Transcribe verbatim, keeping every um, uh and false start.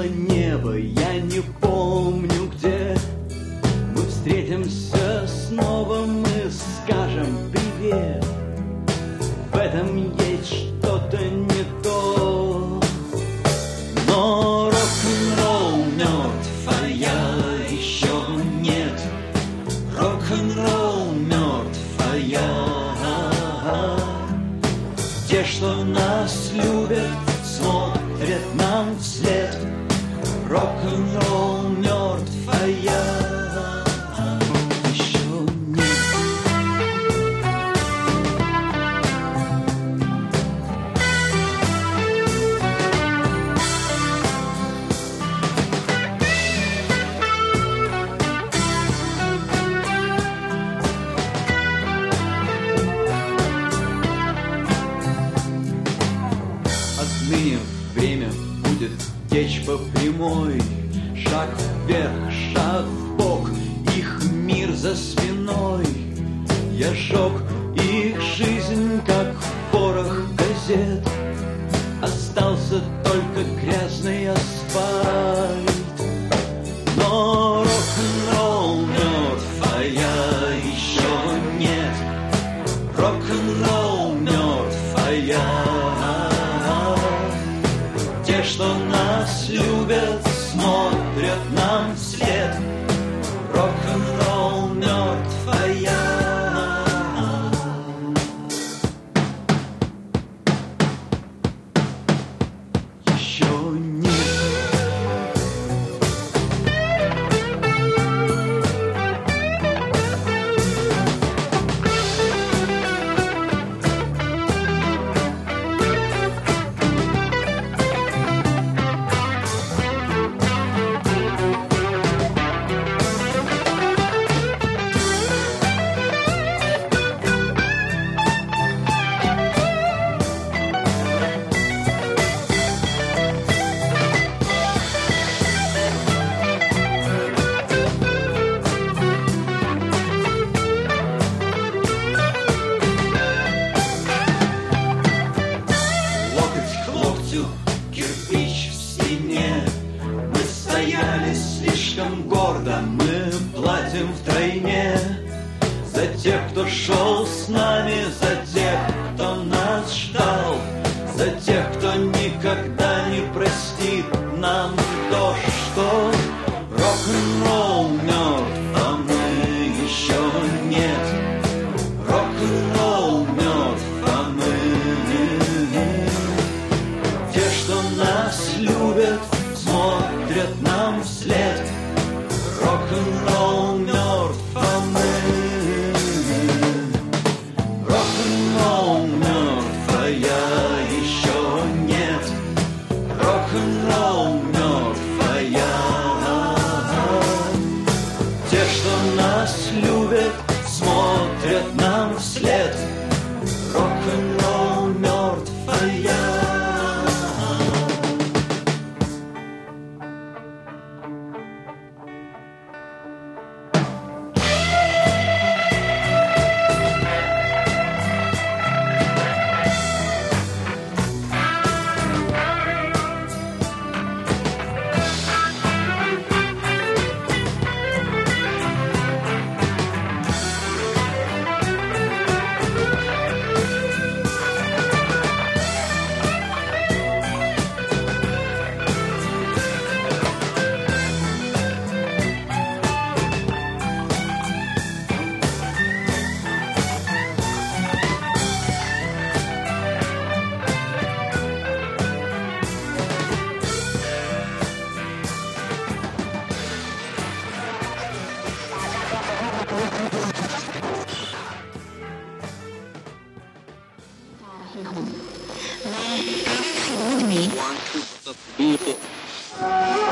сияло небо, я не помню где. Мы встретимся снова, мы скажем привет. В этом есть что-то не то. Но рок-н-ролл мертв, а я еще нет. Рок-н-ролл мертв, а я. Те, что нас любят, смотрят нам вслед. Рок-н-ролл мертв, а я. Время будет течь по прямой. Шаг вверх, шаг вбок, их мир за спиной. Я сжег их жизнь, как порох газет. Остался только грязный асфальт. Но рок-н-ролл мертв, а я еще нет. Рок-н-ролл мертв, а я. Те, что нас любят, смотрят нам вслед. Рок-н-ролл мертв, а я. Еще нет. Кирпич в стене. Мы стояли слишком гордо, мы платим втройне. За тех, кто шел с нами, за тех, кто нас ждал, за тех, кто никогда не простит нам то, что рок-н-ролл мертв, а мы еще нет. Рок-н-ролл мертв, а мы. Те, что нас любят, смотрят нам вслед. Рок-н-ролл мертв, а мы. Рок-н-ролл мертв, а я еще нет. Рок-н-ролл мертв, а я. Те, что нас любят, смотрят нам вслед. Рок-н-ролл мертв, а я. Want to